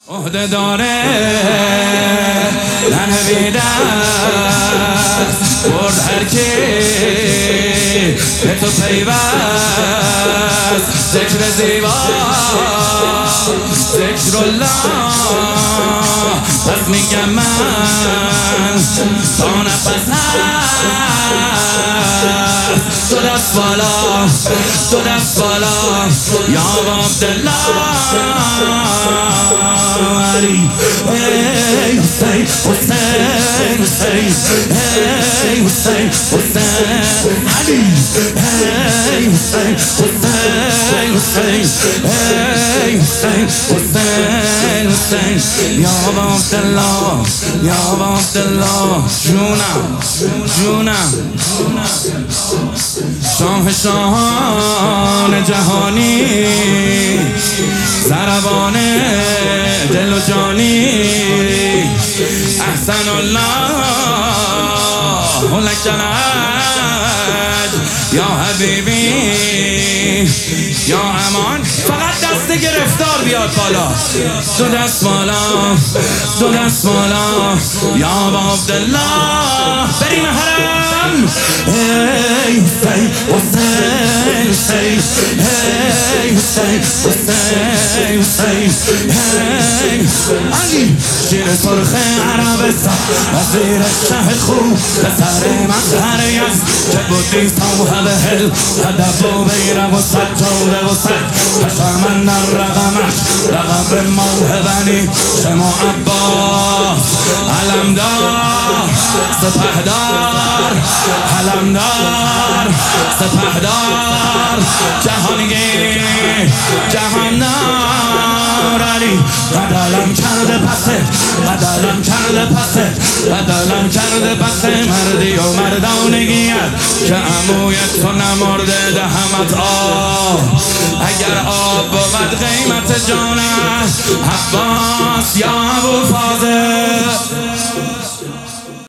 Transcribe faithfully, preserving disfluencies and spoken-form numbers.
عهده داره ننویده برد هر کی به تو پیوست ذکر زیبا ذکر الله پس میگم من تا نفس هست دو دست بالا دو دست بالا یا عبدالله علی ای حسین حسین حسین ای حسین حسین علی ای حسین حسین حسین ای حسین حسین حسین یا عبدالله یا عبدالله جونم جونم شاه شاهان جهانی زربان دل و جانی احسن الله لک الحج یا حبیبی یا امان. فقط دست گرفتار بیاد بالا دو دست بالا دو دست بالا یا عبدالله بریم حرم ای حسین حسین حسین ای حسین حسین حسین ای علی شیر سرخ عربستان وزیر شه خوب پسر مظهر یزد که بودی صوحب هل هدف و بیره و سجاده و سد پشمن در رقمش رقم موهبنی شما عباس علمدار سپهدار علمدار سپهدار جهانگیر جهاندار علی بدلم کرده پسه بدلم کرده پسه بدلم کرده پسه مردی و مردانگیت که عمویت تو نمرده دهمت آب اگر آب بود قیمت جانه عباس یا ابو فاضل